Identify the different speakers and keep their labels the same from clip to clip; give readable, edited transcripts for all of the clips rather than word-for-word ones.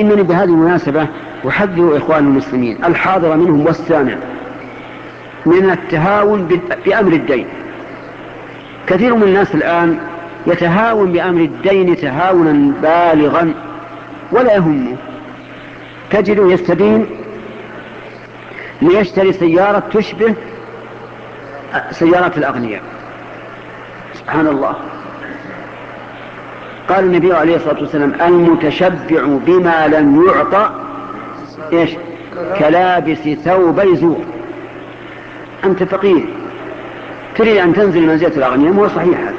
Speaker 1: فإنني بهذه المناسبة أحذر إخوان المسلمين الحاضر منهم والسامع من التهاون بأمر الدين. كثير من الناس الآن يتهاون بأمر الدين تهاونا بالغا ولا يهمه. تجد يستدين ليشتري سيارة تشبه سيارات الأغنياء. سبحان الله. قال النبي عليه الصلاة والسلام المتشبع بما لم يعطى إيش؟ كلابس ثوبي زور. أنت فقير تريد أن تنزل منزلة الأغنياء، مو صحيح هذا.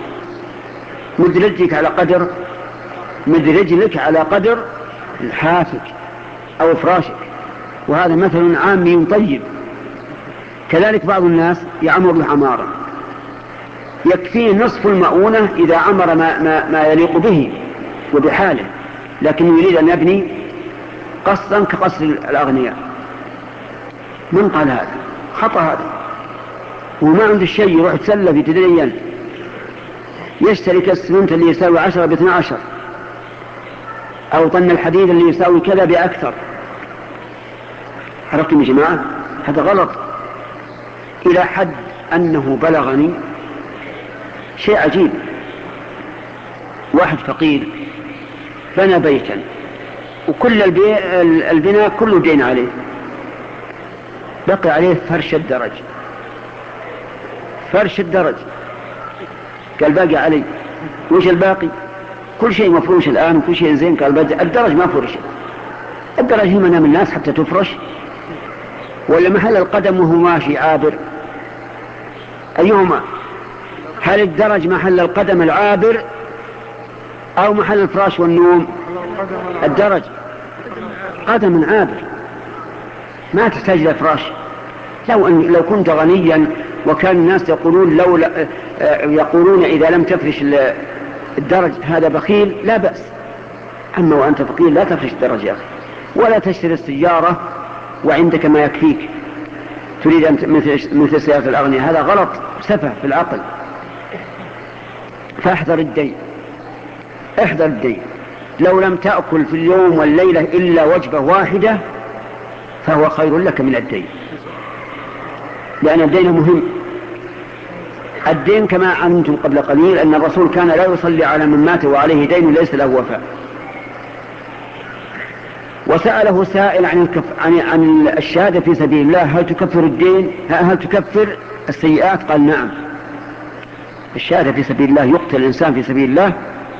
Speaker 1: مد رجلك على قدر لحافك أو فراشك، وهذا مثل عامي طيب. كذلك بعض الناس يعمر عمارا يكفيه نصف المؤونة إذا عمر ما يليق به وبحاله، لكن يريد أن يبني قصدا كقصر الأغنياء. من قال هذا؟ خطأ هذا. وما عنده الشيء يروح يتسلى في تدريا، يشتري كالسمنت اللي يساوي 10 ب12، أو طن الحديد اللي يساوي كذا بأكثر. عرفتم يا جماعة؟ هذا غلط، إلى حد أنه بلغني شيء عجيب. واحد فقير بنى بيتا وكل البناء كله دين عليه، بقي عليه فرش الدرج. قال باقي علي. وش الباقي؟ كل شيء مفروش الآن وكل شيء زين. قال الدرج ما فرش. الدرج هي منام الناس حتى تفرش، ولا محل القدم وهو ماشي عابر؟ أيهما؟ هل الدرج محل القدم العابر أو محل الفراش والنوم؟ الدرج قدم عابر، ما تحتاج إلى فراش. لو كنت غنيا وكان الناس يقولون إذا لم تفرش الدرج هذا بخيل، لا بأس. أما وأنت فقير لا تفرش الدرج يا أخي، ولا تشتري السيارة وعندك ما يكفيك تريد أن مثل سيارة الأغنياء. هذا غلط، سفه في العقل. فاحذر الدين، احذر الدين. لو لم تأكل في اليوم والليلة إلا وجبة واحدة فهو خير لك من الدين، لأن الدين مهم. الدين كما علمتم قبل قليل أن الرسول كان لا يصلي على من مات وعليه دين ليس له وفاء. وسأله سائل عن الشهادة في سبيل الله، هل تكفر الدين؟ هل تكفر السيئات؟ قال نعم، الشهادة في سبيل الله، يقتل الإنسان في سبيل الله،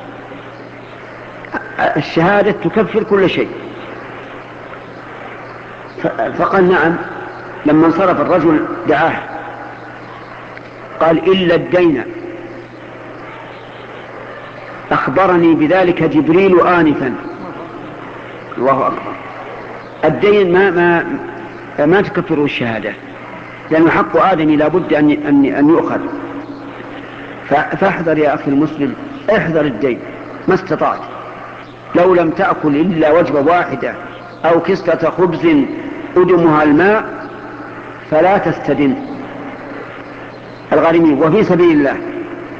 Speaker 1: الشهادة تكفر كل شيء. فقال نعم. لما انصرف الرجل دعاه قال إلا الدين أخبرني بذلك جبريل آنفا. الله أكبر. الدين ما تكفره الشهادة، لأن حق آدم لا بد أن يؤخذ. فاحذر يا أخي المسلم، احذر الدين ما استطعت. لو لم تأكل إلا وجبة واحدة أو كسرة خبز أدمها الماء فلا تستدن. الغارمين وفي سبيل الله